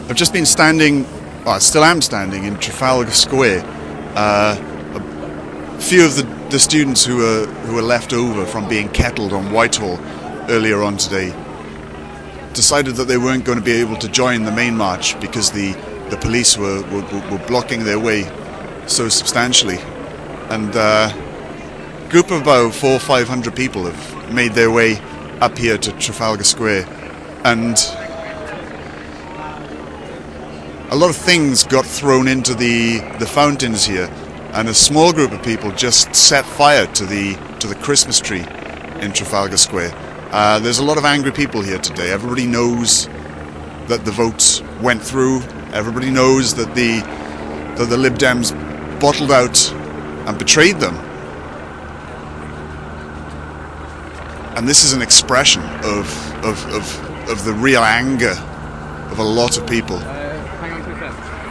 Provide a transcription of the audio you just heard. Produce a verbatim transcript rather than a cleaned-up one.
I've just been standing, well, I still am standing in Trafalgar Square. Uh, a few of the, the students who were who were left over from being kettled on Whitehall earlier on today decided that they weren't going to be able to join the main march because the, the police were, were, were blocking their way so substantially. And uh, a group of about four or five hundred people have made their way up here to Trafalgar Square. And a lot of things got thrown into the, the fountains here, and a small group of people just set fire to the to the Christmas tree in Trafalgar Square. Uh, there's a lot of angry people here today. Everybody knows that the votes went through. Everybody knows that the that the Lib Dems bottled out and betrayed them. And this is an expression of of of, of the real anger of a lot of people.